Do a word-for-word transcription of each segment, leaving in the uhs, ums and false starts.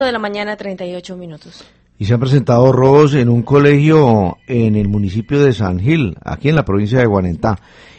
de la mañana, treinta y ocho minutos. Y se han presentado robos en un colegio en el municipio de San Gil, aquí en la provincia de Guanentá.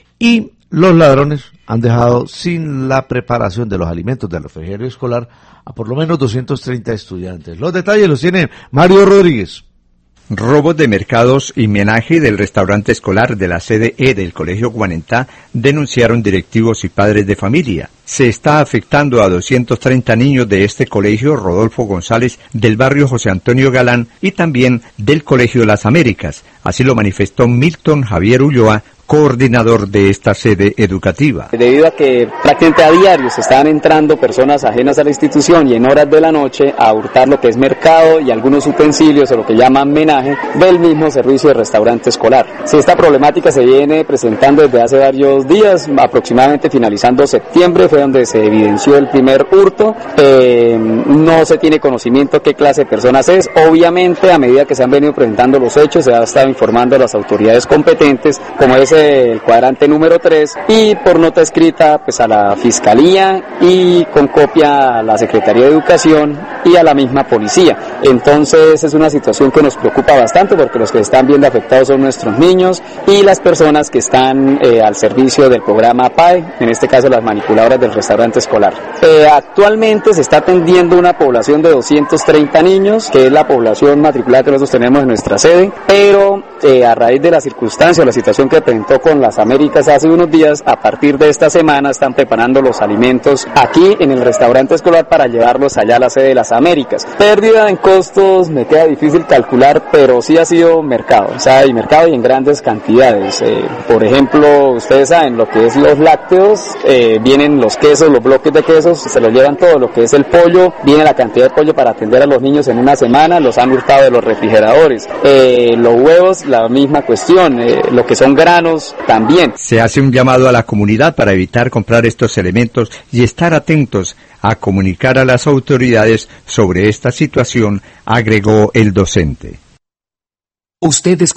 Y los ladrones han dejado sin la preparación de los alimentos del refrigerio escolar a por lo menos doscientos treinta estudiantes. Los detalles los tiene Mario Rodríguez. Robos de mercados y menaje del restaurante escolar de la sede E del Colegio Guanentá denunciaron directivos y padres de familia. Se está afectando a doscientos treinta niños de este colegio Rodolfo González del barrio José Antonio Galán y también del Colegio Las Américas. Así lo manifestó Milton Javier Ulloa, coordinador de esta sede educativa. Debido a que prácticamente a diario se estaban entrando personas ajenas a la institución y en horas de la noche a hurtar lo que es mercado y algunos utensilios o lo que llaman menaje del mismo servicio de restaurante escolar. Si esta problemática se viene presentando desde hace varios días, aproximadamente finalizando septiembre fue donde se evidenció el primer hurto. Eh, no se tiene conocimiento qué clase de personas es. Obviamente a medida que se han venido presentando los hechos se ha estado informando a las autoridades competentes, como es el cuadrante número tres, y por nota escrita pues a la Fiscalía y con copia a la Secretaría de Educación y a la misma policía. Entonces es una situación que nos preocupa bastante porque los que están viendo afectados son nuestros niños y las personas que están eh, al servicio del programa P A E, en este caso las manipuladoras del restaurante escolar. Eh, actualmente se está atendiendo una población de doscientos treinta niños, que es la población matriculada que nosotros tenemos en nuestra sede, pero eh, a raíz de la circunstancia o la situación que presentó con Las Américas hace unos días, a partir de esta semana están preparando los alimentos aquí en el restaurante escolar para llevarlos allá a la sede de Las Américas. Pérdida en costos me queda difícil calcular, pero sí ha sido mercado, o sea, hay mercado y en grandes cantidades. Eh, por ejemplo, ustedes saben lo que es los lácteos, eh, vienen los quesos, los bloques de quesos, se los llevan todo, lo que es el pollo, viene la cantidad de pollo para atender a los niños en una semana, los han hurtado de los refrigeradores. Eh, los huevos, la misma cuestión, eh, lo que son granos también. Se hace un llamado a la comunidad para evitar comprar estos elementos y estar atentos a comunicar a las autoridades sobre esta situación, agregó el docente. Ustedes